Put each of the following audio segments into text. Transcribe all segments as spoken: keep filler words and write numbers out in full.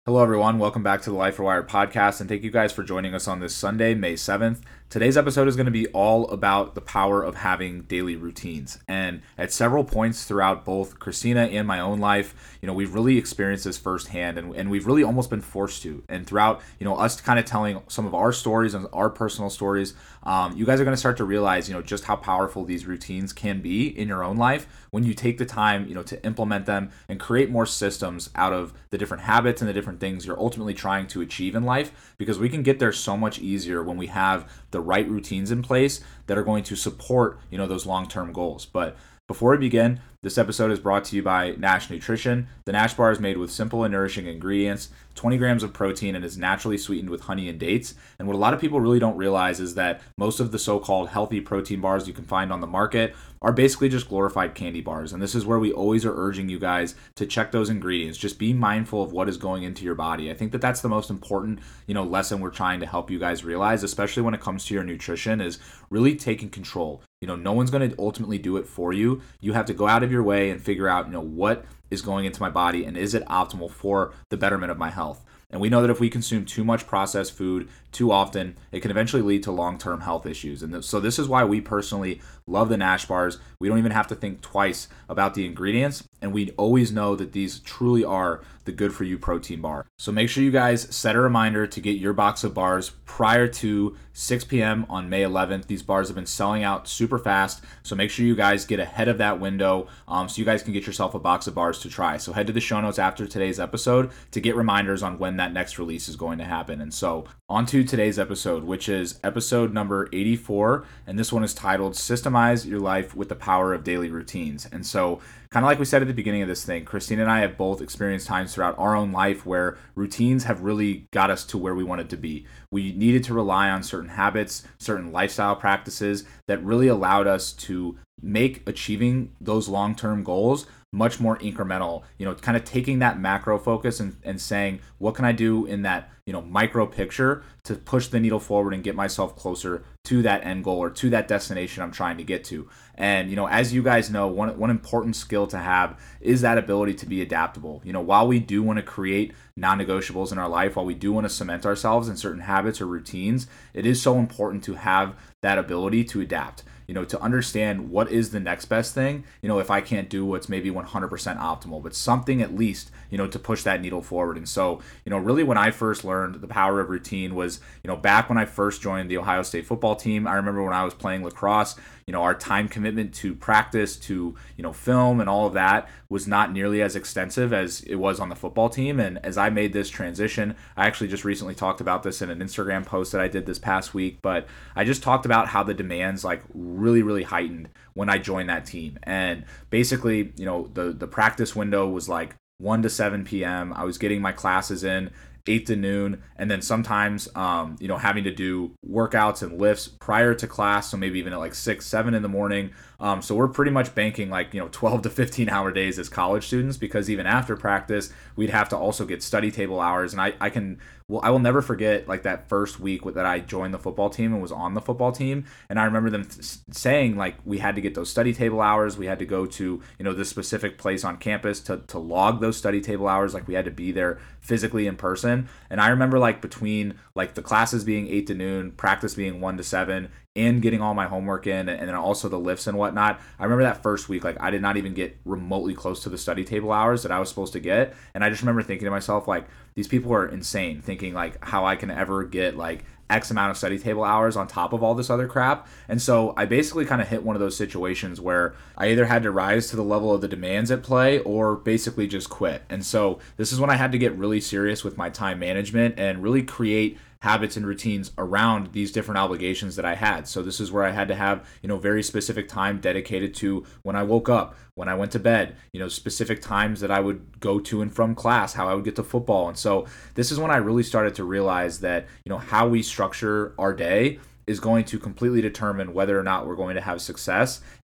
Hello, everyone. Welcome back to the Life Rewired podcast, and thank you guys for joining us on this Sunday, May seventh. Today's episode is going to be all about the power of having daily routines. And at several points throughout both Christina and my own life, you know, we've really experienced this firsthand, and, and we've really almost been forced to. And throughout, you know, us kind of telling some of our stories and our personal stories, um, you guys are going to start to realize, you know, just how powerful these routines can be in your own life when you take the time, you know, to implement them and create more systems out of the different habits and the different things you're ultimately trying to achieve in life, because we can get there so much easier when we have the right routines in place that are going to support, you know, those long-term goals. But before we begin, this episode is brought to you by Nash Nutrition. The Nash bar is made with simple and nourishing ingredients, twenty grams of protein, and is naturally sweetened with honey and dates. And what a lot of people really don't realize is that most of the so-called healthy protein bars you can find on the market are basically just glorified candy bars. And this is where we always are urging you guys to check those ingredients. Just be mindful of what is going into your body. I think that that's the most important, you know, lesson we're trying to help you guys realize, especially when it comes to your nutrition, is really taking control. You know, no one's going to ultimately do it for you. You have to go out of your way and figure out, you know, what is going into my body and is it optimal for the betterment of my health. And we know that if we consume too much processed food too often, it can eventually lead to long-term health issues. And th- so this is why we personally love the Nash bars. We don't even have to think twice about the ingredients, and we always know that these truly are the good for you protein bar. So make sure you guys set a reminder to get your box of bars prior to six p.m. on May eleventh. These bars have been selling out super fast, so make sure you guys get ahead of that window um, so you guys can get yourself a box of bars to try. So head to the show notes after today's episode to get reminders on when that next release is going to happen. And so on to today's episode, which is episode number eighty-four, and this one is titled Systemize Your Life with the Power of Daily Routines. And so kind of like we said at the beginning of this thing, Christina and I have both experienced times throughout our own life where routines have really got us to where we wanted to be. We needed to rely on certain habits, certain lifestyle practices that really allowed us to make achieving those long-term goals much more incremental, you know, kind of taking that macro focus and, and saying, what can I do in that, you know, micro picture to push the needle forward and get myself closer to that end goal or to that destination I'm trying to get to. And, you know, as you guys know, one, one important skill to have is that ability to be adaptable. You know, while we do want to create non-negotiables in our life, while we do want to cement ourselves in certain habits or routines, it is so important to have that ability to adapt. You know, to understand what is the next best thing, you know, if I can't do what's maybe one hundred percent optimal, but something at least, you know, to push that needle forward. And so, you know, really when I first learned the power of routine was, you know, back when I first joined the Ohio State football team. I remember when I was playing lacrosse, you know, our time commitment to practice, to, you know, film and all of that was not nearly as extensive as it was on the football team. And as I made this transition, I actually just recently talked about this in an Instagram post that I did this past week, but I just talked about how the demands like really, really heightened when I joined that team. And basically, you know, the, the practice window was like one to seven p.m. I was getting my classes in eight to noon, and then sometimes, um, you know, having to do workouts and lifts prior to class, so maybe even at like six, seven in the morning. Um, so we're pretty much banking like, you know, twelve to fifteen hour days as college students, because even after practice, we'd have to also get study table hours. And I, I can, well, I will never forget like that first week that I joined the football team and was on the football team. And I remember them th- saying like we had to get those study table hours. We had to go to, you know, this specific place on campus to, to log those study table hours. Like we had to be there physically in person. And I remember like between like the classes being eight to noon, practice being one to seven, and getting all my homework in, and then also the lifts and whatnot. I remember that first week, like I did not even get remotely close to the study table hours that I was supposed to get. And I just remember thinking to myself, like, these people are insane, thinking like how I can ever get like X amount of study table hours on top of all this other crap. And so I basically kind of hit one of those situations where I either had to rise to the level of the demands at play or basically just quit. And so this is when I had to get really serious with my time management and really create habits and routines around these different obligations that I had. So this is where I had to have, you know, very specific time dedicated to when I woke up, when I went to bed, you know, specific times that I would go to and from class, how I would get to football. And so this is when I really started to realize that, you know, how we structure our day is going to completely determine whether or not we're going to have success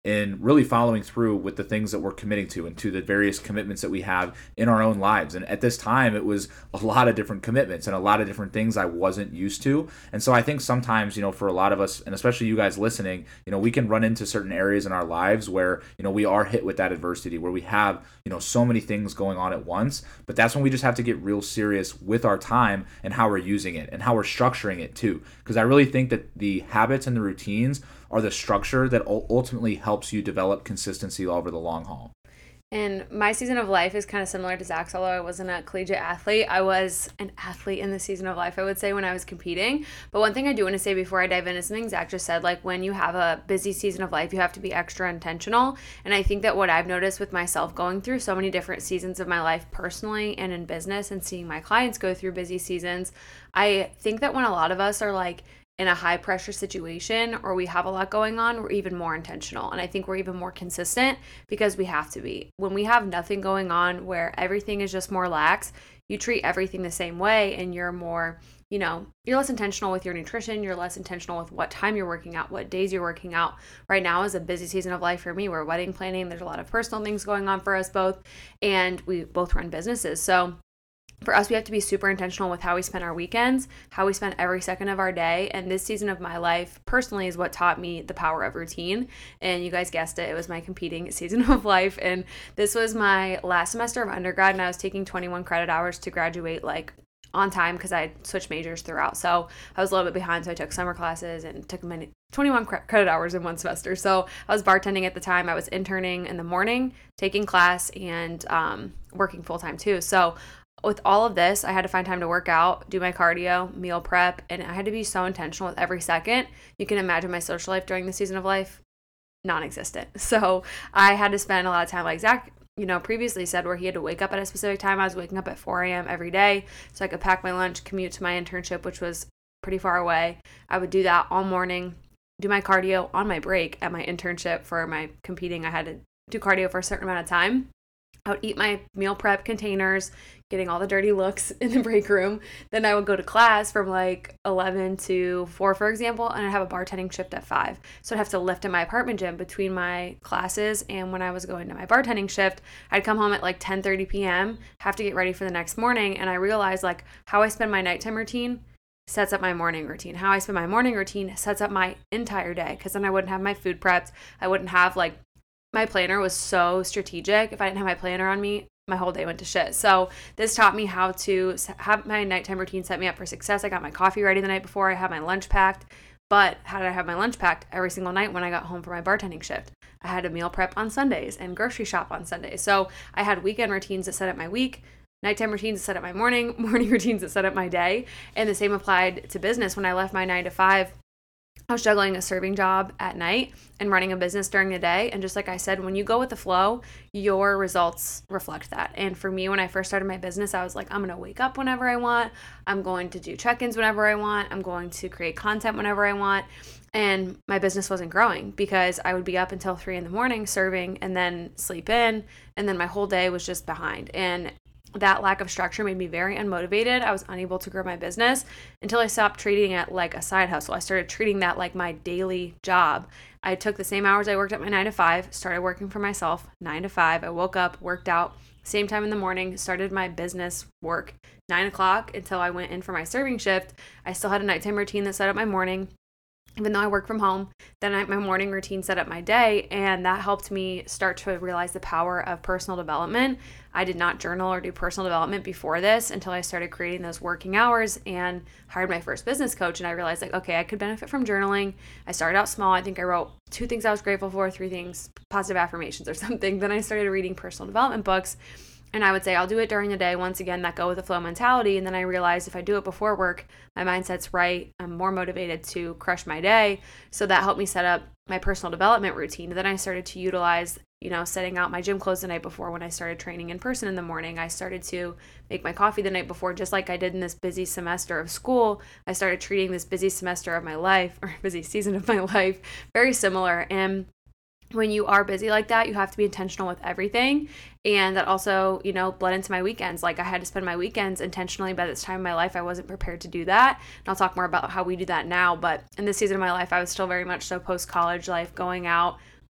in really following through with the things that we're committing to and to the various commitments that we have in our own lives. And at this time, it was a lot of different commitments and a lot of different things I wasn't used to. And so I think sometimes, you know, for a lot of us, and especially you guys listening, you know, we can run into certain areas in our lives where, you know, we are hit with that adversity, where we have, you know, so many things going on at once. But that's when we just have to get real serious with our time and how we're using it and how we're structuring it too. Because I really think that the habits and the routines are the structure that ultimately helps you develop consistency over the long haul. And my season of life is kind of similar to Zach's, although I wasn't a collegiate athlete. I was an athlete in the season of life, I would say, when I was competing. But one thing I do want to say before I dive into something Zach just said, like when you have a busy season of life, you have to be extra intentional. And I think that what I've noticed with myself going through so many different seasons of my life personally and in business and seeing my clients go through busy seasons, I think that when a lot of us are like in a high pressure situation or we have a lot going on, we're even more intentional. And I think we're even more consistent because we have to be. When we have nothing going on where everything is just more lax, you treat everything the same way and you're more, you know, you're less intentional with your nutrition. You're less intentional with what time you're working out, what days you're working out. Right now is a busy season of life for me. We're wedding planning. There's a lot of personal things going on for us both. And we both run businesses. So for us, we have to be super intentional with how we spend our weekends, how we spend every second of our day. And this season of my life personally is what taught me the power of routine. And you guys guessed it, it was my competing season of life. And this was my last semester of undergrad, and I was taking twenty-one credit hours to graduate like on time because I switched majors throughout. So I was a little bit behind. So I took summer classes and took many twenty-one credit hours in one semester. So I was bartending at the time. I was interning in the morning, taking class, and um, working full time too. So with all of this, I had to find time to work out, do my cardio, meal prep, and I had to be so intentional with every second. You can imagine my social life during the season of life, non-existent. So I had to spend a lot of time, like Zach, you know, previously said, where he had to wake up at a specific time. I was waking up at four a.m. every day so I could pack my lunch, commute to my internship, which was pretty far away. I would do that all morning, do my cardio on my break at my internship for my competing. I had to do cardio for a certain amount of time. I would eat my meal prep containers, getting all the dirty looks in the break room. Then I would go to class from like eleven to four, for example, and I'd have a bartending shift at five. So I'd have to lift in my apartment gym between my classes. And when I was going to my bartending shift, I'd come home at like ten thirty p.m., have to get ready for the next morning. And I realized like how I spend my nighttime routine sets up my morning routine. How I spend my morning routine sets up my entire day, because then I wouldn't have my food prepped. I wouldn't have like, my planner was so strategic. If I didn't have my planner on me, my whole day went to shit. So this taught me how to have my nighttime routine set me up for success. I got my coffee ready the night before. I had my lunch packed. But how did I have my lunch packed? Every single night when I got home from my bartending shift. I had a meal prep on Sundays and grocery shop on Sundays. So I had weekend routines that set up my week, nighttime routines that set up my morning, morning routines that set up my day. And the same applied to business. When I left my nine to five, I was juggling a serving job at night and running a business during the day. And just like I said, when you go with the flow, your results reflect that. And for me, when I first started my business, I was like, I'm going to wake up whenever I want. I'm going to do check-ins whenever I want. I'm going to create content whenever I want. And my business wasn't growing because I would be up until three in the morning serving and then sleep in. And then my whole day was just behind. And that lack of structure made me very unmotivated. I was unable to grow my business until I stopped treating it like a side hustle. I started treating that like my daily job. I took the same hours I worked at my nine to five, started working for myself, nine to five. I woke up, worked out, same time in the morning, started my business work, nine o'clock until I went in for my serving shift. I still had a nighttime routine that set up my morning. Even though I work from home, then I, my morning routine set up my day, and that helped me start to realize the power of personal development. I did not journal or do personal development before this until I started creating those working hours and hired my first business coach, and I realized like, okay, I could benefit from journaling. I started out small. I think I wrote two things I was grateful for, three things, positive affirmations or something. Then I started reading personal development books. And I would say I'll do it during the day, once again, that go with the flow mentality. And then I realized if I do it before work, my mindset's right. I'm more motivated to crush my day. So that helped me set up my personal development routine. Then I started to utilize, you know, setting out my gym clothes the night before when I started training in person in the morning. I started to make my coffee the night before, just like I did in this busy semester of school. I started treating this busy semester of my life, or busy season of my life, very similar. And when you are busy like that, you have to be intentional with everything. And that also, you know, bled into my weekends. Like I had to spend my weekends intentionally. By this time in my life, I wasn't prepared to do that. And I'll talk more about how we do that now. But in this season of my life, I was still very much so post-college life, going out,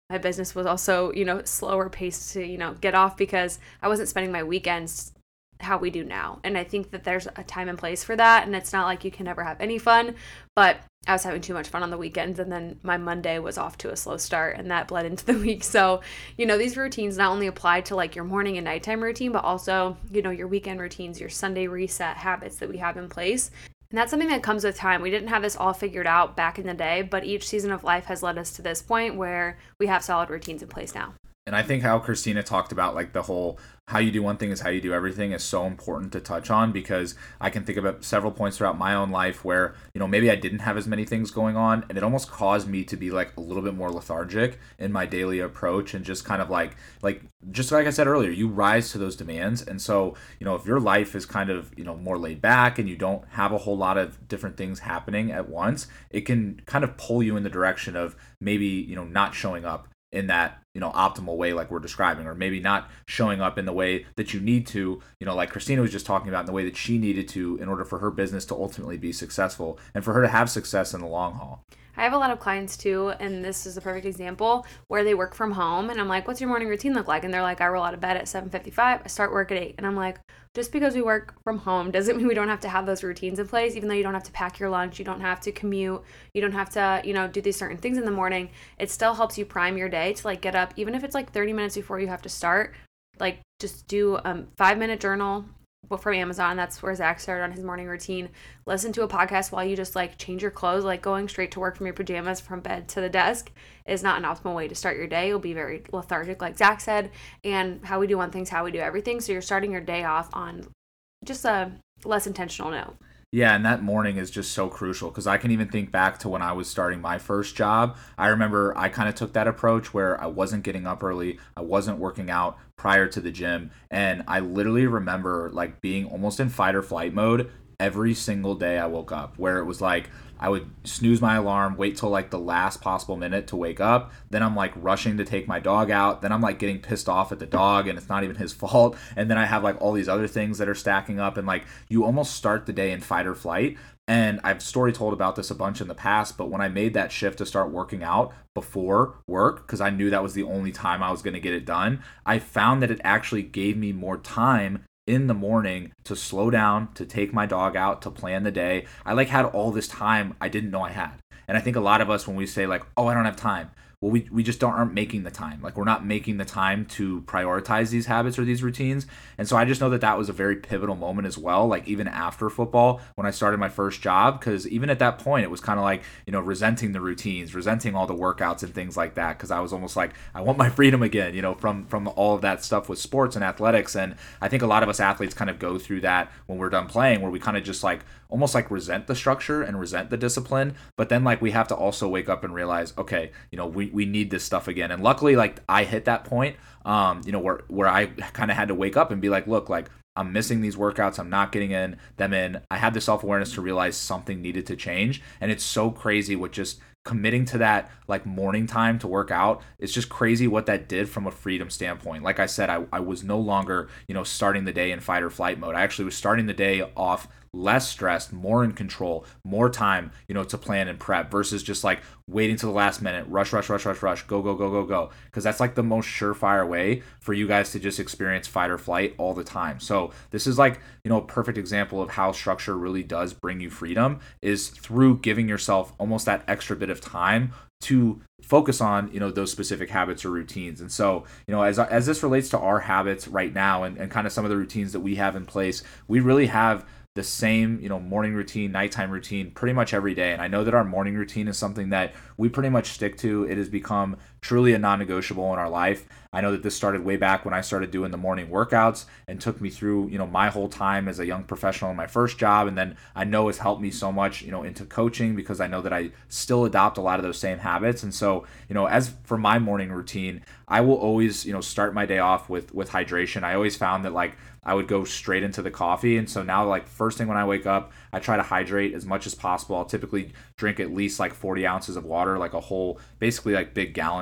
my business was also, you know, slower paced to, you know, get off because I wasn't spending my weekends how we do now. And I think that there's a time and place for that. And it's not like you can never have any fun, but I was having too much fun on the weekends. And then my Monday was off to a slow start and that bled into the week. So, you know, these routines not only apply to like your morning and nighttime routine, but also, you know, your weekend routines, your Sunday reset habits that we have in place. And that's something that comes with time. We didn't have this all figured out back in the day, but each season of life has led us to this point where we have solid routines in place now. And I think how Christina talked about like the whole how you do one thing is how you do everything is so important to touch on, because I can think about several points throughout my own life where, you know, maybe I didn't have as many things going on and it almost caused me to be like a little bit more lethargic in my daily approach and just kind of like, like, just like I said earlier, you rise to those demands. And so, you know, if your life is kind of, you know, more laid back and you don't have a whole lot of different things happening at once, it can kind of pull you in the direction of maybe, you know, not showing up in that, you know, optimal way like we're describing, or maybe not showing up in the way that you need to, you know, like Christina was just talking about, in the way that she needed to in order for her business to ultimately be successful and for her to have success in the long haul. I have a lot of clients too, and this is a perfect example where they work from home and I'm like, what's your morning routine look like? And they're like, I roll out of bed at seven fifty-five, I start work at eight. And I'm like, just because we work from home doesn't mean we don't have to have those routines in place, even though you don't have to pack your lunch, you don't have to commute, you don't have to, you know, do these certain things in the morning. It still helps you prime your day to like get up, even if it's like thirty minutes before you have to start, like just do a um, five minute journal from Amazon. That's where Zach started on his morning routine. Listen to a podcast while you just like change your clothes. Like going straight to work from your pajamas from bed to the desk is not an optimal way to start your day. You'll be very lethargic, like Zach said. And how we do one thing's how we do everything. So you're starting your day off on just a less intentional note. Yeah, and that morning is just so crucial, because I can even think back to when I was starting my first job. I remember I kind of took that approach where I wasn't getting up early, I wasn't working out prior to the gym, and I literally remember like being almost in fight or flight mode every single day I woke up, where it was like I would snooze my alarm, wait till like the last possible minute to wake up. Then I'm like rushing to take my dog out. Then I'm like getting pissed off at the dog and it's not even his fault. And then I have like all these other things that are stacking up, and like you almost start the day in fight or flight. And I've story told about this a bunch in the past, but when I made that shift to start working out before work, because I knew that was the only time I was going to get it done, I found that it actually gave me more time in the morning to slow down, to take my dog out, to plan the day. I like had all this time I didn't know I had. And I think a lot of us, when we say like, oh, I don't have time, well, we, we just don't aren't making the time. Like we're not making the time to prioritize these habits or these routines. And so I just know that that was a very pivotal moment as well. Like even after football, when I started my first job, because even at that point, it was kind of like, you know, resenting the routines, resenting all the workouts and things like that. Because I was almost like, I want my freedom again, you know, from, from all of that stuff with sports and athletics. And I think a lot of us athletes kind of go through that when we're done playing, where we kind of just like, almost like resent the structure and resent the discipline. But then like we have to also wake up and realize, okay, you know, we, we need this stuff again. And luckily, like I hit that point, um, you know, where, where I kind of had to wake up and be like, look, like I'm missing these workouts. I'm not getting in them in. I had the self-awareness to realize something needed to change. And it's so crazy with just committing to that like morning time to work out. It's just crazy what that did from a freedom standpoint. Like I said, I, I was no longer, you know, starting the day in fight or flight mode. I actually was starting the day off less stressed, more in control, more time, you know, to plan and prep, versus just like waiting to the last minute, rush, rush, rush, rush, rush, go, go, go, go, go. Because that's like the most surefire way for you guys to just experience fight or flight all the time. So this is like, you know, a perfect example of how structure really does bring you freedom, is through giving yourself almost that extra bit of time to focus on, you know, those specific habits or routines. And so, you know, as as this relates to our habits right now and, and kind of some of the routines that we have in place, we really have the same, you know, morning routine, nighttime routine pretty much every day. And I know that our morning routine is something that we pretty much stick to. It has become truly a non-negotiable in our life. I know that this started way back when I started doing the morning workouts and took me through, you know, my whole time as a young professional in my first job. And then I know it's helped me so much, you know, into coaching, because I know that I still adopt a lot of those same habits. And so, you know, as for my morning routine, I will always, you know, start my day off with, with hydration. I always found that like I would go straight into the coffee. And so now, like, first thing when I wake up, I try to hydrate as much as possible. I'll typically drink at least like forty ounces of water, like a whole, basically like big gallon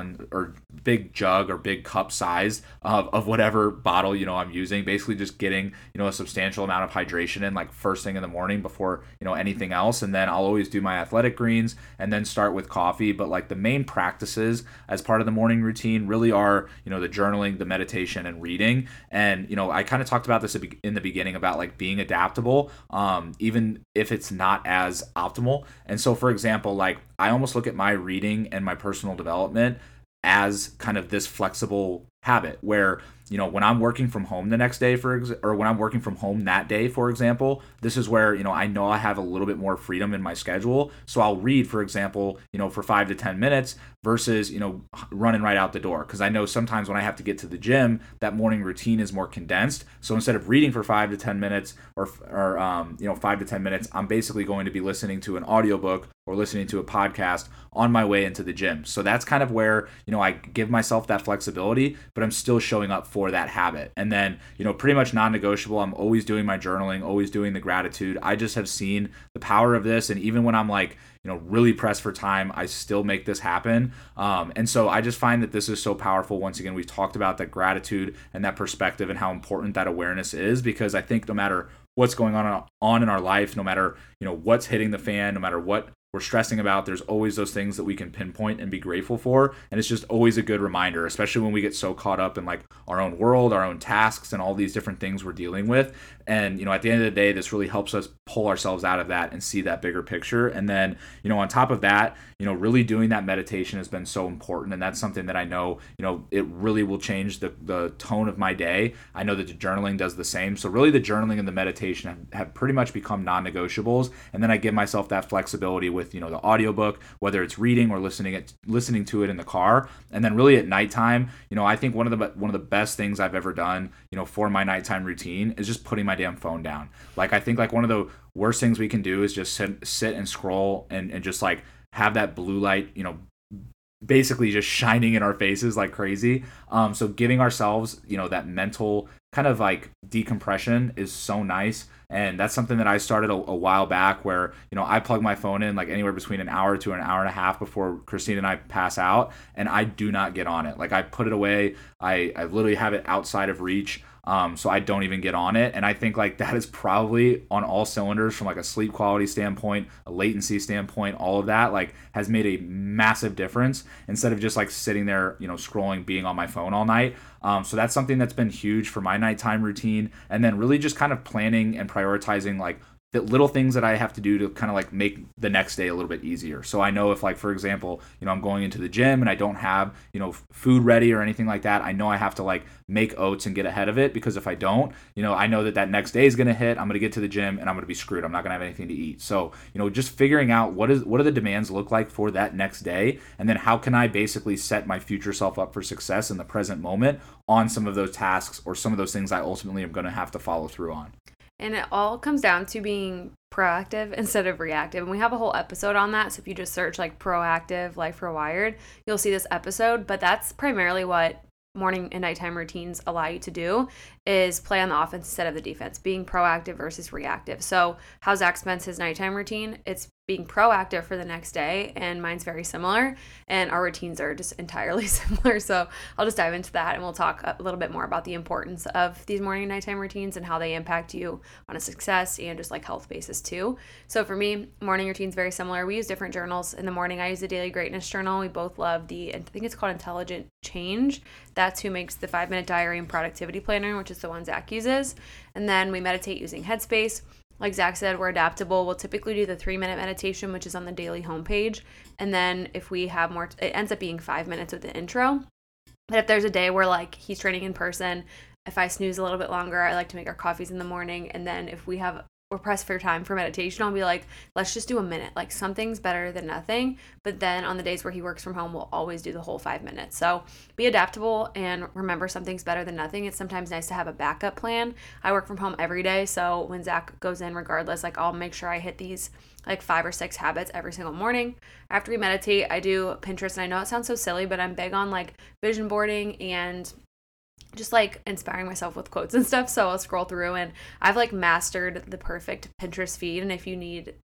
gallon or big jug or big cup size of, of whatever bottle, you know, I'm using. Basically just getting, you know, a substantial amount of hydration in like first thing in the morning before, you know, anything else. And then I'll always do my athletic greens and then start with coffee. But like the main practices as part of the morning routine really are, you know, the journaling, the meditation, and reading. And, you know, I kind of talked about this in the beginning about like being adaptable, um, even if it's not as optimal. And so, for example, like I almost look at my reading and my personal development as kind of this flexible habit where, you know, when I'm working from home the next day, for ex- or when I'm working from home that day, for example, this is where, you know, I know I have a little bit more freedom in my schedule. So I'll read, for example, you know, for five to ten minutes versus, you know, running right out the door. Because I know sometimes when I have to get to the gym, that morning routine is more condensed. So instead of reading for five to ten minutes or, or um, you know, five to ten minutes, I'm basically going to be listening to an audiobook or listening to a podcast on my way into the gym. So that's kind of where, you know, I give myself that flexibility, but I'm still showing up for that habit. And then, you know, pretty much non-negotiable, I'm always doing my journaling, always doing the gratitude. I just have seen the power of this. And even when I'm like, you know, really pressed for time, I still make this happen. Um, and so I just find that this is so powerful. Once again, we've talked about that gratitude and that perspective and how important that awareness is, because I think no matter what's going on on in our life, no matter, you know, what's hitting the fan, no matter what we're stressing about, there's always those things that we can pinpoint and be grateful for. And it's just always a good reminder, especially when we get so caught up in like our own world, our own tasks, and all these different things we're dealing with. And, you know, at the end of the day, this really helps us pull ourselves out of that and see that bigger picture. And then, you know, on top of that, you know, really doing that meditation has been so important. And that's something that I know, you know, it really will change the, the tone of my day. I know that the journaling does the same. So really the journaling and the meditation have, have pretty much become non-negotiables. And then I give myself that flexibility with, you know, the audiobook, whether it's reading or listening it, listening to it in the car. And then really at nighttime, you know, I think one of the one of the best things I've ever done, you know, for my nighttime routine is just putting my damn phone down. Like I think like one of the worst things we can do is just sit, sit and scroll and, and just like have that blue light, you know, basically just shining in our faces like crazy. Um, so giving ourselves, you know, that mental kind of like decompression is so nice. And that's something that I started a, a while back where, you know, I plug my phone in like anywhere between an hour to an hour and a half before Christine and I pass out, and I do not get on it. Like I put it away. I, I literally have it outside of reach. Um, so I don't even get on it. And I think like that is probably on all cylinders from like a sleep quality standpoint, a latency standpoint, all of that like has made a massive difference instead of just like sitting there, you know, scrolling, being on my phone all night. Um, so that's something that's been huge for my nighttime routine. And then really just kind of planning and prioritizing like the little things that I have to do to kind of like make the next day a little bit easier. So I know if like, for example, you know, I'm going into the gym and I don't have, you know, food ready or anything like that, I know I have to like make oats and get ahead of it, because if I don't, you know, I know that that next day is going to hit, I'm going to get to the gym and I'm going to be screwed. I'm not going to have anything to eat. So, you know, just figuring out what is, what do the demands look like for that next day? And then how can I basically set my future self up for success in the present moment on some of those tasks or some of those things I ultimately am going to have to follow through on. And it all comes down to being proactive instead of reactive. And we have a whole episode on that. So if you just search like proactive Life Rewired, you'll see this episode. But that's primarily what morning and nighttime routines allow you to do, is play on the offense instead of the defense, being proactive versus reactive. So how Zach spends his nighttime routine, it's being proactive for the next day, and mine's very similar, and our routines are just entirely similar. So I'll just dive into that, and we'll talk a little bit more about the importance of these morning and nighttime routines and how they impact you on a success and just like health basis too. So for me, morning routine's very similar. We use different journals. In the morning, I use the Daily Greatness Journal. We both love the, I think it's called Intelligent Change. That's who makes the five minute diary and productivity planner, which is the one Zach uses. And then we meditate using Headspace. Like Zach said, we're adaptable. We'll typically do the three minute meditation, which is on the daily homepage. And then if we have more, it ends up being five minutes with the intro. But if there's a day where like he's training in person, if I snooze a little bit longer, I like to make our coffees in the morning. And then if we have, we're pressed for time for meditation, I'll be like, let's just do a minute. Like something's better than nothing. But then on the days where he works from home, we'll always do the whole five minutes. So be adaptable and remember something's better than nothing. It's sometimes nice to have a backup plan. I work from home every day. So when Zach goes in, regardless, like I'll make sure I hit these like five or six habits every single morning. After we meditate, I do Pinterest. And I know it sounds so silly, but I'm big on like vision boarding and just like inspiring myself with quotes and stuff. So I'll scroll through and I've like mastered the perfect Pinterest feed. And if you need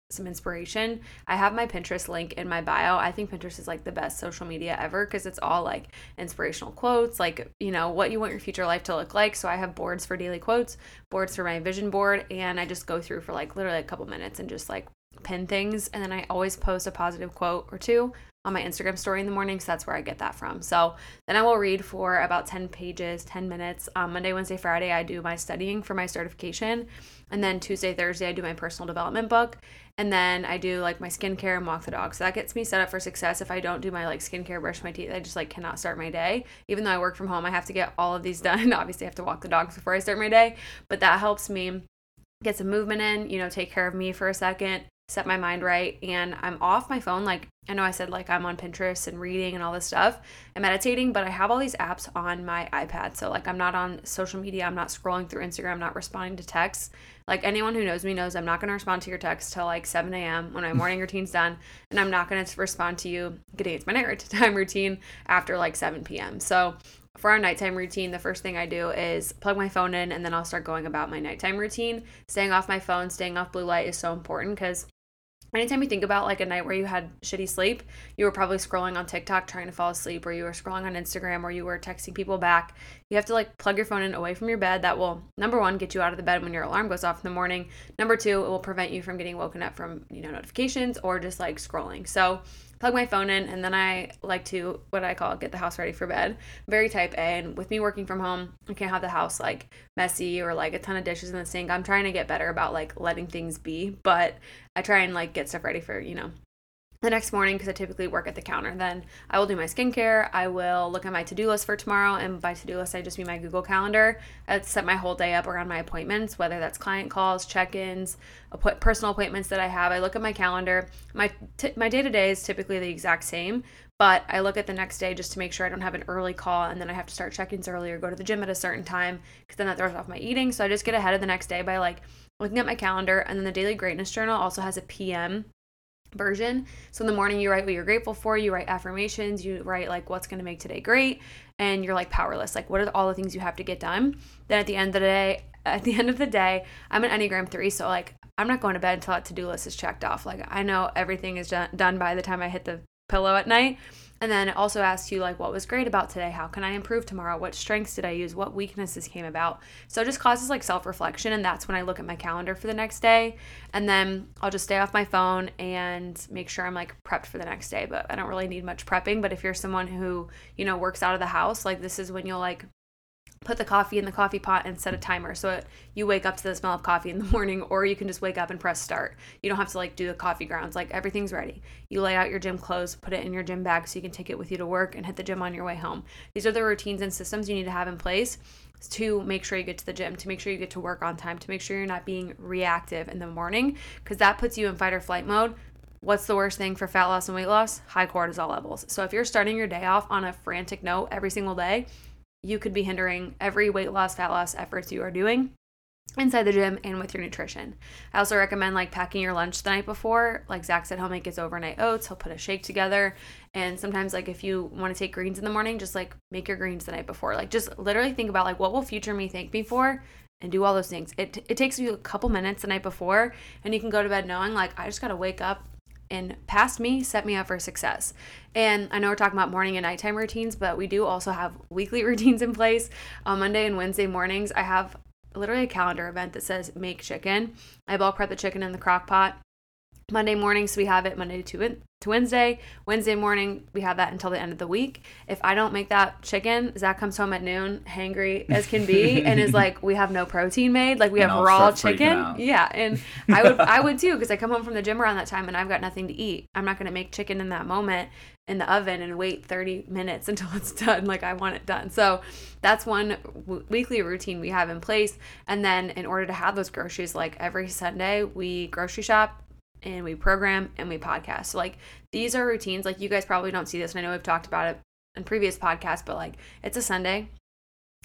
some inspiration, I have my Pinterest link in my bio. I think Pinterest is like the best social media ever because it's all like inspirational quotes, like, you know, what you want your future life to look like. So I have boards for daily quotes, boards for my vision board, and I just go through for like literally a couple minutes and just like pin things. And then I always post a positive quote or two on my Instagram story in the morning, so that's where I get that from. So then I will read for about ten pages, ten minutes. Um, Monday, Wednesday, Friday, I do my studying for my certification. And then Tuesday, Thursday, I do my personal development book. And then I do like my skincare and walk the dog. So that gets me set up for success. If I don't do my like skincare, brush my teeth, I just like cannot start my day. Even though I work from home, I have to get all of these done. Obviously, I have to walk the dogs before I start my day. But that helps me get some movement in, you know, take care of me for a second, set my mind right, and I'm off my phone. Like, I know I said like I'm on Pinterest and reading and all this stuff and meditating, but I have all these apps on my iPad. So like I'm not on social media, I'm not scrolling through Instagram, I'm not responding to texts. Like anyone who knows me knows I'm not going to respond to your text till like seven a.m. when my morning routine's done, and I'm not going to respond to you getting into my nighttime routine after like seven p.m. So for our nighttime routine, the first thing I do is plug my phone in, and then I'll start going about my nighttime routine. Staying off my phone, staying off blue light is so important because anytime you think about like a night where you had shitty sleep, you were probably scrolling on TikTok trying to fall asleep, or you were scrolling on Instagram, or you were texting people back. You have to like plug your phone in away from your bed. That will, number one, get you out of the bed when your alarm goes off in the morning. Number two, it will prevent you from getting woken up from, you know, notifications or just like scrolling. So plug my phone in, and then I like to, what I call, get the house ready for bed. Very type A, and with me working from home, I can't have the house like messy or like a ton of dishes in the sink. I'm trying to get better about like letting things be, but I try and like get stuff ready for, you know, the next morning because I typically work at the counter. Then I will do my skincare. I will look at my to-do list for tomorrow, and by to-do list I just mean my Google Calendar. I set my whole day up around my appointments, whether that's client calls, check-ins, appoint- personal appointments that I have. I look at my calendar. My t- my day-to-day is typically the exact same, but I look at the next day just to make sure I don't have an early call and then I have to start check-ins early or go to the gym at a certain time because then that throws off my eating. So I just get ahead of the next day by like looking at my calendar. And then the Daily Greatness Journal also has a P M version. So in the morning you write what you're grateful for, you write affirmations, you write like what's going to make today great, and you're like powerless, like what are all the things you have to get done. Then at the end of the day at the end of the day I'm an Enneagram three, so like I'm not going to bed until that to-do list is checked off. Like I know everything is done, done by the time I hit the pillow at night. And then it also asks you like what was great about today, how can I improve tomorrow, what strengths did I use, what weaknesses came about. So it just causes like self-reflection, and that's when I look at my calendar for the next day. And then I'll just stay off my phone and make sure I'm like prepped for the next day. But I don't really need much prepping. But if you're someone who, you know, works out of the house, like this is when you'll like put the coffee in the coffee pot and set a timer so it, you wake up to the smell of coffee in the morning, or you can just wake up and press start. You don't have to like do the coffee grounds. Like everything's ready. You lay out your gym clothes, put it in your gym bag so you can take it with you to work and hit the gym on your way home. These are the routines and systems you need to have in place to make sure you get to the gym, to make sure you get to work on time, to make sure you're not being reactive in the morning, because that puts you in fight or flight mode. What's the worst thing for fat loss and weight loss? High cortisol levels. So if you're starting your day off on a frantic note every single day, you could be hindering every weight loss, fat loss efforts you are doing inside the gym and with your nutrition. I also recommend like packing your lunch the night before. Like Zach said, he'll make his overnight oats, he'll put a shake together. And sometimes like if you want to take greens in the morning, just like make your greens the night before. Like just literally think about like what will future me thank me for, and do all those things. It it takes you a couple minutes the night before, and you can go to bed knowing like I just got to wake up and past me set me up for success. And I know we're talking about morning and nighttime routines, but we do also have weekly routines in place. On Monday and Wednesday mornings, I have literally a calendar event that says make chicken. I bulk prep the chicken in the crock pot. Monday mornings, we have it Monday to to Wednesday. Wednesday morning, we have that until the end of the week. If I don't make that chicken, Zach comes home at noon, hangry as can be, and is like, we have no protein made. Like we and have I'll raw chicken. Yeah, and I would I would too, because I come home from the gym around that time and I've got nothing to eat. I'm not going to make chicken in that moment in the oven and wait thirty minutes until it's done. Like I want it done. So that's one w- weekly routine we have in place. And then in order to have those groceries, like every Sunday, we grocery shop and we program and we podcast. So like these are routines. Like you guys probably don't see this, and I know we've talked about it in previous podcasts, but like it's a Sunday.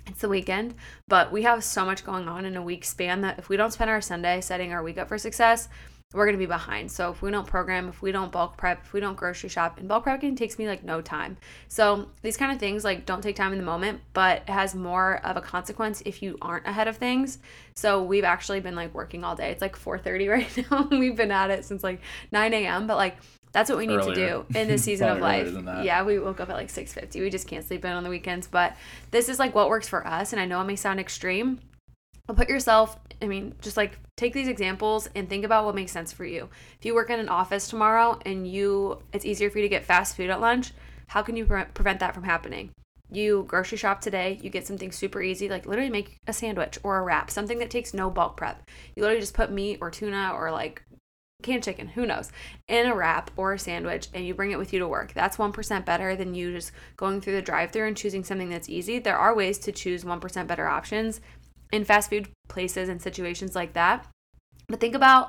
it's the weekend, but we have so much going on in a week span that if we don't spend our Sunday setting our week up for success, we're going to be behind. So if we don't program, if we don't bulk prep, if we don't grocery shop, and bulk prepping takes me like no time. So these kind of things like don't take time in the moment, but it has more of a consequence if you aren't ahead of things. So we've actually been like working all day. It's like four thirty right now. We've been at it since like nine a.m. But like that's what we need Earlier. to do in this season of life. Earlier than that. Yeah, we woke up at like six fifty. We just can't sleep in on the weekends. But this is like what works for us. And I know it may sound extreme, but put yourself, I mean, just like take these examples and think about what makes sense for you. If you work in an office tomorrow and you, it's easier for you to get fast food at lunch, how can you pre- prevent that from happening? You grocery shop today, you get something super easy, like literally make a sandwich or a wrap, something that takes no bulk prep. You literally just put meat or tuna or like canned chicken, who knows, in a wrap or a sandwich, and you bring it with you to work. That's one percent better than you just going through the drive-thru and choosing something that's easy. There are ways to choose one percent better options in fast food places and situations like that. But think about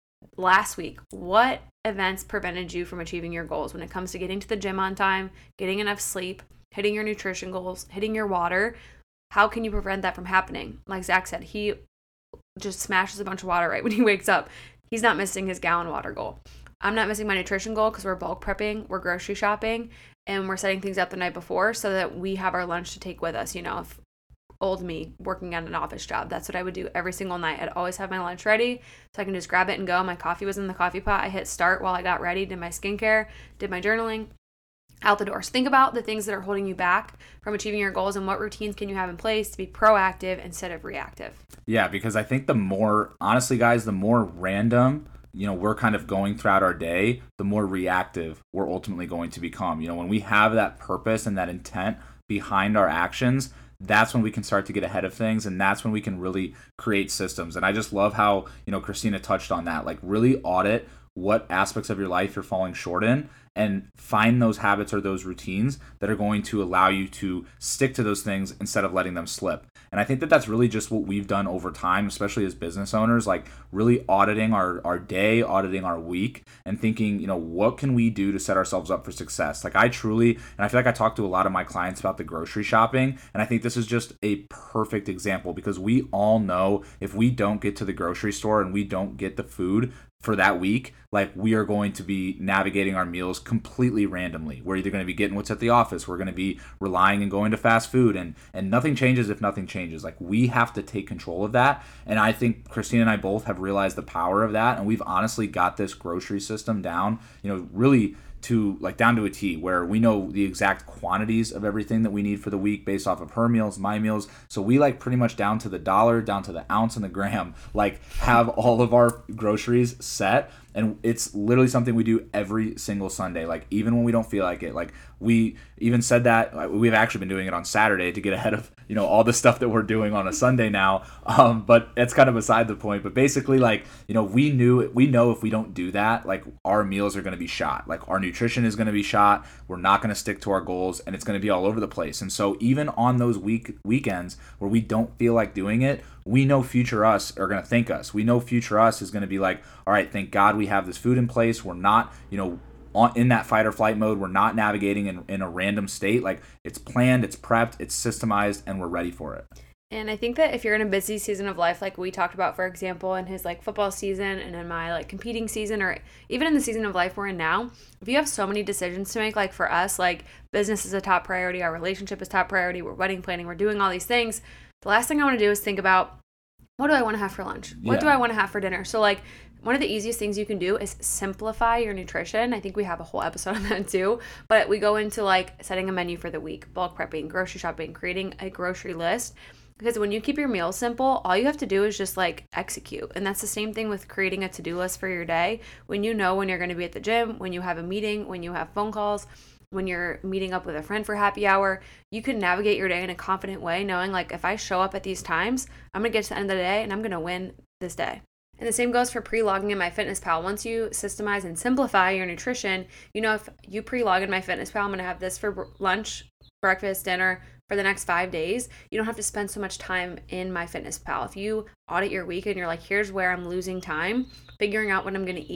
last week. What events prevented you from achieving your goals when it comes to getting to the gym on time, getting enough sleep, hitting your nutrition goals, hitting your water? How can you prevent that from happening? Like Zach said, he just smashes a bunch of water right when he wakes up. He's not missing his gallon water goal. I'm not missing my nutrition goal because we're bulk prepping, we're grocery shopping, and we're setting things up the night before so that we have our lunch to take with us. You know, if old me working at an office job, that's what I would do every single night. I'd always have my lunch ready so I can just grab it and go. My coffee was in the coffee pot. I hit start while I got ready, did my skincare, did my journaling, out the door. So think about the things that are holding you back from achieving your goals and what routines can you have in place to be proactive instead of reactive. Yeah, because I think the more, honestly, guys, the more random, you know, we're kind of going throughout our day, the more reactive we're ultimately going to become. You know, when we have that purpose and that intent behind our actions, that's when we can start to get ahead of things, and that's when we can really create systems. And I just love how, you know, Christina touched on that. Like, really audit what aspects of your life you're falling short in and find those habits or those routines that are going to allow you to stick to those things instead of letting them slip. And I think that that's really just what we've done over time, especially as business owners, like really auditing our, our day, auditing our week, and thinking, you know, what can we do to set ourselves up for success? Like I truly, and I feel like I talk to a lot of my clients about the grocery shopping, and I think this is just a perfect example because we all know if we don't get to the grocery store and we don't get the food for that week, like we are going to be navigating our meals completely randomly. We're either going to be getting what's at the office, we're going to be relying and going to fast food, and and nothing changes if nothing changes. Like we have to take control of that. And I think Christina and I both have realized the power of that, and we've honestly got this grocery system down, you know, really to like down to a T, where we know the exact quantities of everything that we need for the week based off of her meals, my meals. So we like pretty much down to the dollar, down to the ounce and the gram, like have all of our groceries set. And it's literally something we do every single Sunday, like even when we don't feel like it. Like we even said that we've actually been doing it on Saturday to get ahead of, you know, all the stuff that we're doing on a Sunday now. Um, but it's kind of beside the point. But basically, like, you know, we knew we know if we don't do that, like our meals are going to be shot. Like our nutrition is going to be shot. We're not going to stick to our goals, and it's going to be all over the place. And so even on those week weekends where we don't feel like doing it, we know future us are going to thank us. We know future us is going to be like, all right, thank God we have this food in place. We're not, you know, on, in that fight or flight mode. We're not navigating in, in a random state. Like it's planned, it's prepped, it's systemized, and we're ready for it. And I think that if you're in a busy season of life, like we talked about, for example, in his like football season and in my like competing season, or even in the season of life we're in now, if you have so many decisions to make, like for us, like business is a top priority, our relationship is top priority, we're wedding planning, we're doing all these things. The last thing I want to do is think about, what do I want to have for lunch? What Yeah. do I want to have for dinner? So like one of the easiest things you can do is simplify your nutrition. I think we have a whole episode on that too, but we go into like setting a menu for the week, bulk prepping, grocery shopping, creating a grocery list. Because when you keep your meals simple, all you have to do is just like execute. And that's the same thing with creating a to-do list for your day. When you know when you're going to be at the gym, when you have a meeting, when you have phone calls, when you're meeting up with a friend for happy hour, you can navigate your day in a confident way, knowing like if I show up at these times, I'm going to get to the end of the day and I'm going to win this day. And the same goes for pre-logging in MyFitnessPal. Once you systemize and simplify your nutrition, you know, if you pre-log in MyFitnessPal, I'm going to have this for lunch, breakfast, dinner for the next five days. You don't have to spend so much time in MyFitnessPal. If you audit your week and you're like, here's where I'm losing time, figuring out what I'm going to eat,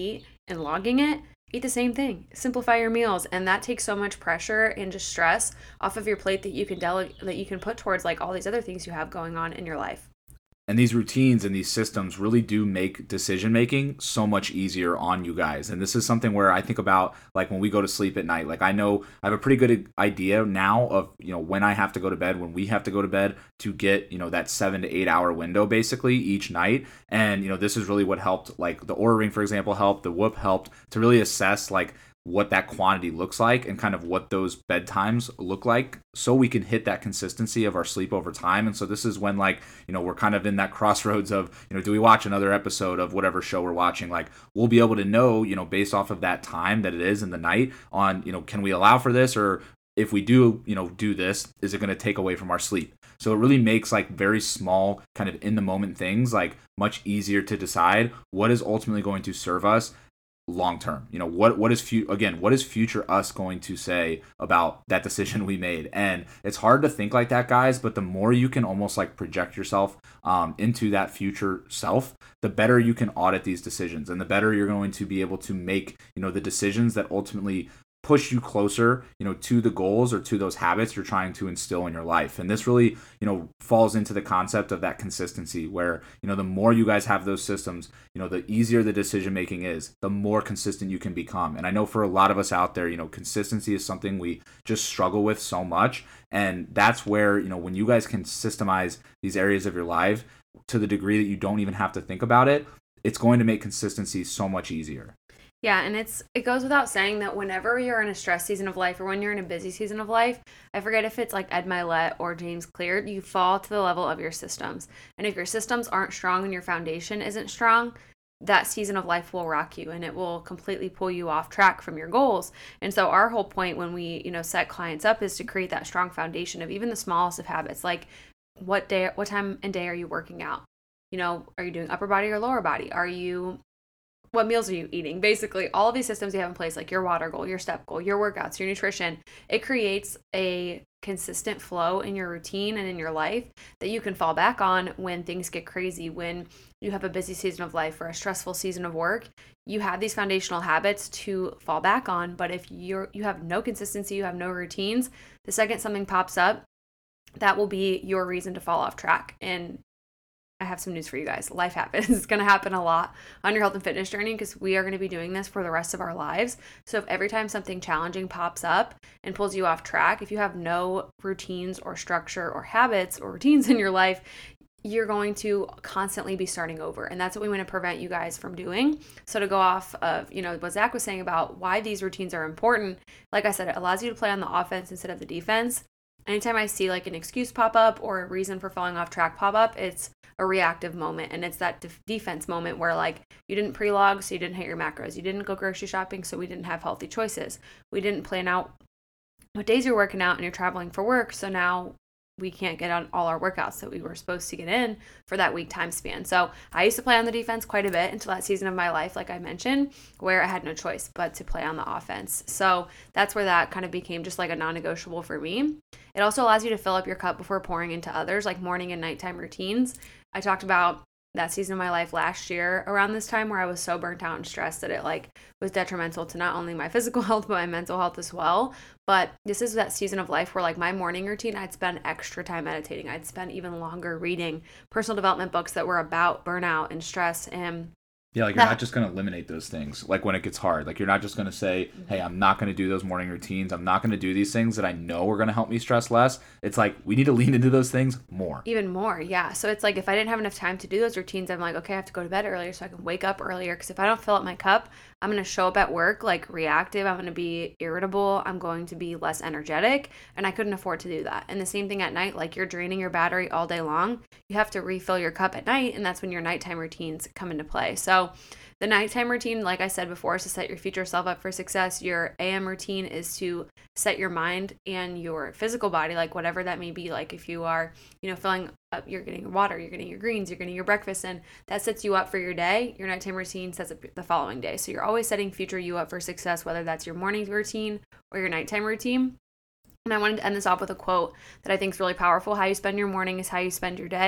and logging it, eat the same thing. Simplify your meals, and that takes so much pressure and just stress off of your plate that you can delegate, that you can put towards like all these other things you have going on in your life. And these routines and these systems really do make decision making so much easier on you guys. And this is something where I think about, like, when we go to sleep at night. Like, I know I have a pretty good idea now of, you know, when I have to go to bed, when we have to go to bed, to get, you know, that seven to eight hour window basically each night. And, you know, this is really what helped. Like, the Oura Ring, for example, helped. The Whoop helped to really assess, like, what that quantity looks like and kind of what those bedtimes look like, so we can hit that consistency of our sleep over time. And so this is when, like, you know, we're kind of in that crossroads of, you know, do we watch another episode of whatever show we're watching? Like, we'll be able to know, you know, based off of that time that it is in the night on, you know, can we allow for this? Or if we do, you know, do this, is it going to take away from our sleep? So it really makes, like, very small kind of in the moment things, like, much easier to decide what is ultimately going to serve us long term. You know, what what is fu- again what is future us going to say about that decision we made? And it's hard to think like that, guys, but the more you can almost like project yourself um, into that future self, the better you can audit these decisions, and the better you're going to be able to make, you know, the decisions that ultimately push you closer, you know, to the goals or to those habits you're trying to instill in your life. And this really, you know, falls into the concept of that consistency, where, you know, the more you guys have those systems, you know, the easier the decision making is, the more consistent you can become. And I know for a lot of us out there, you know, consistency is something we just struggle with so much. And that's where, you know, when you guys can systemize these areas of your life to the degree that you don't even have to think about it, it's going to make consistency so much easier. Yeah, and it's it goes without saying that whenever you're in a stress season of life, or when you're in a busy season of life, I forget if it's like Ed Milet or James Clear, you fall to the level of your systems. And if your systems aren't strong and your foundation isn't strong, that season of life will rock you, and it will completely pull you off track from your goals. And so our whole point when we, you know, set clients up is to create that strong foundation of even the smallest of habits, like what day, what time and day are you working out? You know, are you doing upper body or lower body? Are you What meals are you eating? Basically, all of these systems you have in place, like your water goal, your step goal, your workouts, your nutrition, it creates a consistent flow in your routine and in your life that you can fall back on when things get crazy, when you have a busy season of life or a stressful season of work. You have these foundational habits to fall back on. But if you're you have no consistency, you have no routines, the second something pops up, that will be your reason to fall off track. And I have some news for you guys. Life happens. It's going to happen a lot on your health and fitness journey, because we are going to be doing this for the rest of our lives. So if every time something challenging pops up and pulls you off track, if you have no routines or structure or habits or routines in your life, you're going to constantly be starting over. And that's what we want to prevent you guys from doing. So to go off of, you know, what Zach was saying about why these routines are important, like I said, it allows you to play on the offense instead of the defense. Anytime I see like an excuse pop up or a reason for falling off track pop up, it's a reactive moment. And it's that def- defense moment where, like, you didn't pre-log, so you didn't hit your macros. You didn't go grocery shopping, so we didn't have healthy choices. We didn't plan out what days you're working out and you're traveling for work, so now we can't get on all our workouts that we were supposed to get in for that week time span. So I used to play on the defense quite a bit until that season of my life, like I mentioned, where I had no choice but to play on the offense. So that's where that kind of became just like a non-negotiable for me. It also allows you to fill up your cup before pouring into others, like morning and nighttime routines. I talked about that season of my life last year around this time, where I was so burnt out and stressed that it like was detrimental to not only my physical health, but my mental health as well. But this is that season of life where, like, my morning routine, I'd spend extra time meditating. I'd spend even longer reading personal development books that were about burnout and stress. And yeah, like, you're not just going to eliminate those things, like, when it gets hard. Like, you're not just going to say, hey, I'm not going to do those morning routines. I'm not going to do these things that I know are going to help me stress less. It's like, we need to lean into those things more. Even more, yeah. So it's like, if I didn't have enough time to do those routines, I'm like, okay, I have to go to bed earlier so I can wake up earlier. Because if I don't fill up my cup, I'm going to show up at work like reactive. I'm going to be irritable. I'm going to be less energetic. And I couldn't afford to do that. And the same thing at night, like, you're draining your battery all day long. You have to refill your cup at night. And that's when your nighttime routines come into play. So the nighttime routine, like I said before, is to set your future self up for success. Your A M routine is to set your mind and your physical body, like whatever that may be. Like if you are, you know, filling up, you're getting your water, you're getting your greens, you're getting your breakfast, and that sets you up for your day. Your nighttime routine sets up the following day. So you're always setting future you up for success, whether that's your morning routine or your nighttime routine. And I wanted to end this off with a quote that I think is really powerful. How you spend your morning is how you spend your day,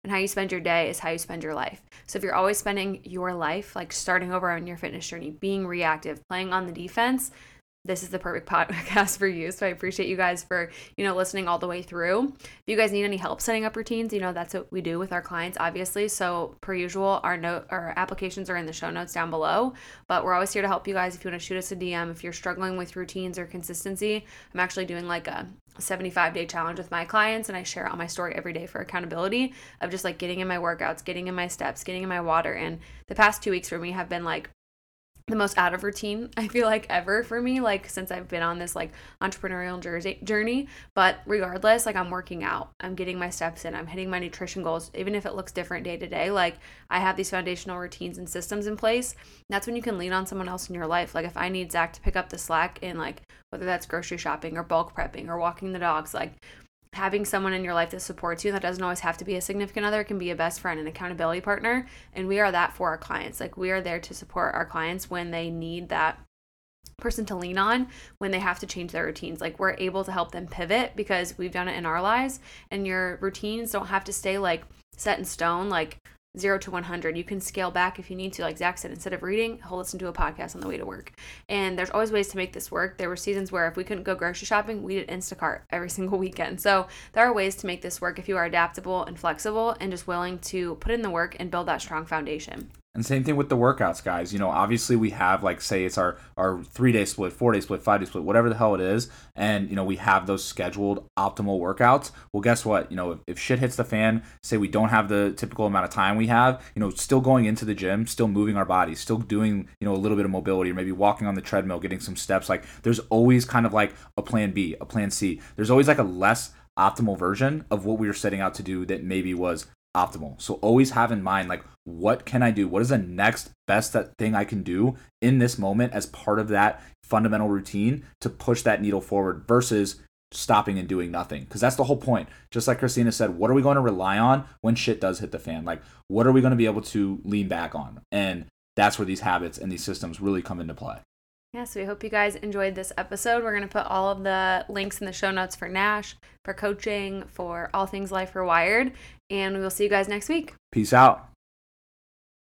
and how you spend your day is how you spend your life. So if you're always spending your life like starting over on your fitness journey, being reactive, playing on the defense, this is the perfect podcast for you. So I appreciate you guys for, you know, listening all the way through. If you guys need any help setting up routines, you know, that's what we do with our clients, obviously. So per usual, our note, our applications are in the show notes down below, but we're always here to help you guys. If you want to shoot us a D M, if you're struggling with routines or consistency, I'm actually doing like a seventy-five day challenge with my clients, and I share it on my story every day for accountability of just like getting in my workouts, getting in my steps, getting in my water. And the past two weeks for me have been like the most out of routine, I feel like, ever for me, like since I've been on this like entrepreneurial jersey journey. But regardless, like I'm working out, I'm getting my steps in, I'm hitting my nutrition goals, even if it looks different day to day. Like I have these foundational routines and systems in place. That's when you can lean on someone else in your life. Like if I need Zach to pick up the slack in like whether that's grocery shopping or bulk prepping or walking the dogs, like having someone in your life that supports you, that doesn't always have to be a significant other, it can be a best friend, an accountability partner. And we are that for our clients. Like we are there to support our clients when they need that person to lean on, when they have to change their routines. Like we're able to help them pivot because we've done it in our lives, and your routines don't have to stay like set in stone, like zero to one hundred. You can scale back if you need to. Like Zach said, instead of reading, he'll listen to a podcast on the way to work. And there's always ways to make this work. There were seasons where if we couldn't go grocery shopping, we did Instacart every single weekend. So there are ways to make this work if you are adaptable and flexible and just willing to put in the work and build that strong foundation. And same thing with the workouts, guys. You know, obviously we have, like, say it's our, our three-day split, four-day split, five-day split, whatever the hell it is. And, you know, we have those scheduled optimal workouts. Well, guess what? You know, if, if shit hits the fan, say we don't have the typical amount of time we have, you know, still going into the gym, still moving our bodies, still doing, you know, a little bit of mobility, or maybe walking on the treadmill, getting some steps. Like, there's always kind of like a plan B, a plan C. There's always like a less optimal version of what we were setting out to do that maybe was optimal. So always have in mind, like, what can I do? What is the next best that thing I can do in this moment as part of that fundamental routine to push that needle forward versus stopping and doing nothing? Because that's the whole point. Just like Christina said, what are we going to rely on when shit does hit the fan? Like, what are we going to be able to lean back on? And that's where these habits and these systems really come into play. Yeah, so we hope you guys enjoyed this episode. We're going to put all of the links in the show notes for Nash, for coaching, for all things Life Rewired, and we will see you guys next week. Peace out.